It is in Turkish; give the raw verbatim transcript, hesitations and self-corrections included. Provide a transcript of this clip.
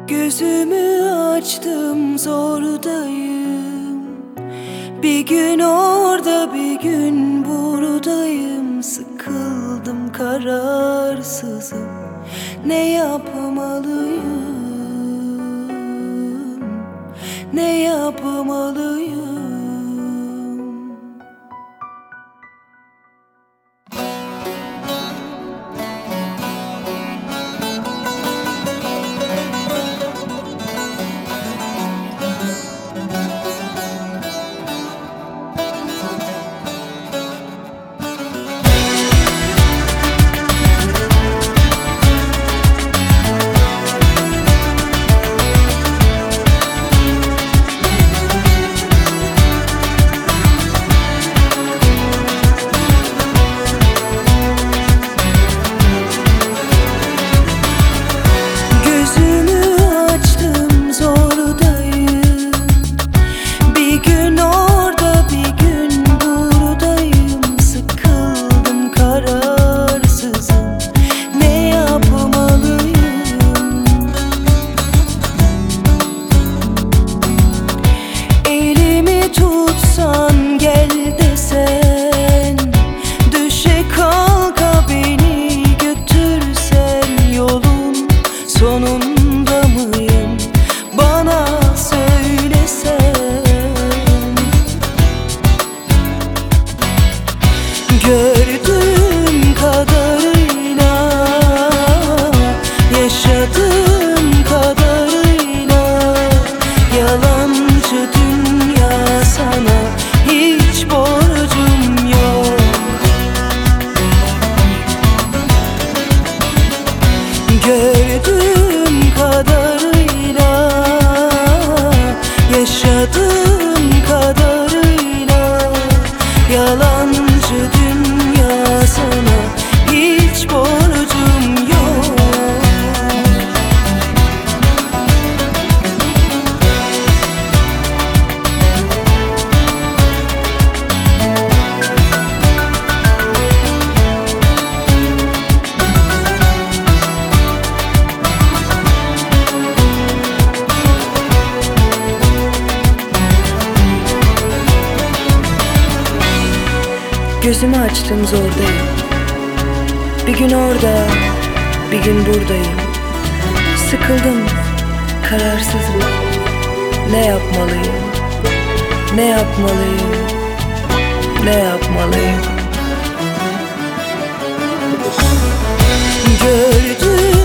Gözümü açtım, zordayım. Bir gün orada, bir gün buradayım. Sıkıldım, kararsızım. Ne yapmalıyım? Ne yapmalıyım? Sonunda mıyım? Bana söylesen. Gördüğüm kadarıyla, yaşadığım kadarıyla, yalancı dünya, sana hiç borcum yok. Gördüğüm kadarıyla, yaşadığım kadarıyla, yalancı dünya, sana hiç borcum yok. Gözümü açtım, zordayım. Bir gün orada, bir gün buradayım. Sıkıldım, kararsızım. Ne yapmalıyım? Ne yapmalıyım? Ne yapmalıyım? Gördüm